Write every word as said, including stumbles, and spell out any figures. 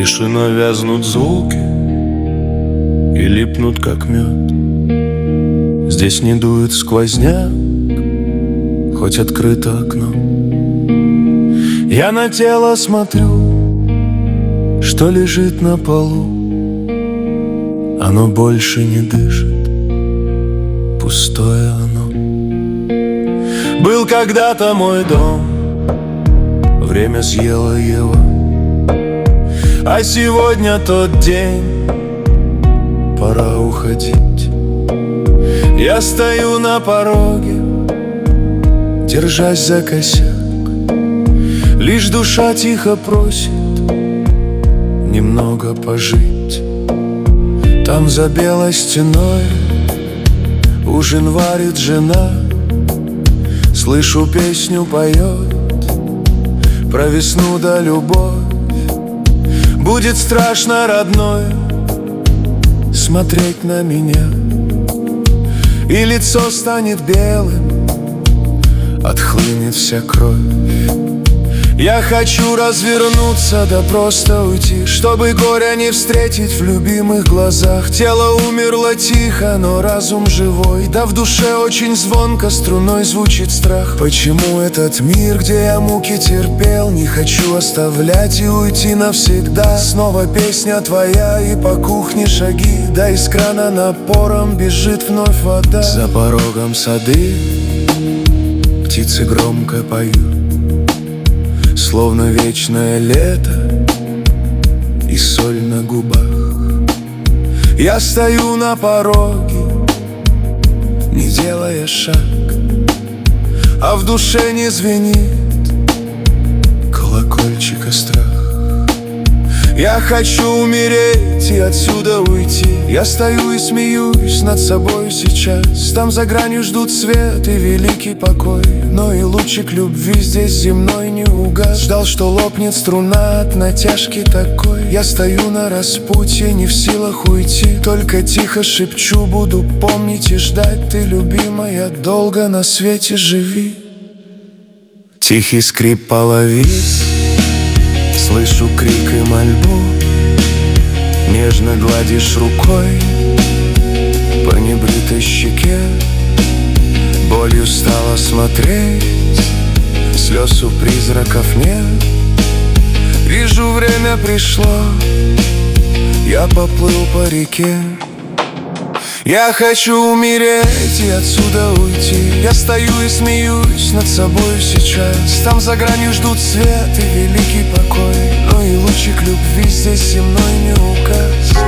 тишиной вязнут звуки и липнут, как мед. Здесь не дует сквозняк, хоть открыто окно. Я на тело смотрю, что лежит на полу. Оно больше не дышит, пустое оно. Был когда-то мой дом, время съело его. А сегодня тот день, пора уходить. Я стою на пороге, держась за косяк. Лишь душа тихо просит немного пожить. Там за белой стеной ужин варит жена. Слышу, песню поет про весну да любовь. Будет страшно, родной, смотреть на меня, и лицо станет белым, отхлынет вся кровь. Я хочу развернуться, да просто уйти, чтобы горя не встретить в любимых глазах. Тело умерло тихо, но разум живой. Да в душе очень звонко струной звучит страх. Почему этот мир, где я муки терпел, не хочу оставлять и уйти навсегда? Снова песня твоя и по кухне шаги, да из крана напором бежит вновь вода. За порогом сады птицы громко поют, словно вечное лето и соль на губах. Я стою на пороге, не делая шаг, а в душе не звенит колокольчика страх. Я хочу умереть и отсюда уйти. Я стою и смеюсь над собой сейчас. Там за гранью ждут свет и великий покой, но и лучик любви здесь земной не угас. Ждал, что лопнет струна от натяжки такой. Я стою на распутье, не в силах уйти. Только тихо шепчу, буду помнить и ждать. Ты, любимая, долго на свете живи. Тихий скрип половиц, слышу крик и мольбу. Нежно гладишь рукой по небритой щеке. Болью стало смотреть, слез у призраков нет. Вижу, время пришло, я поплыл по реке. Я хочу умереть и отсюда уйти. Я стою и смеюсь над собой сейчас. Там за гранью ждут свет и великий покой, но и лучик любви здесь земной не указ.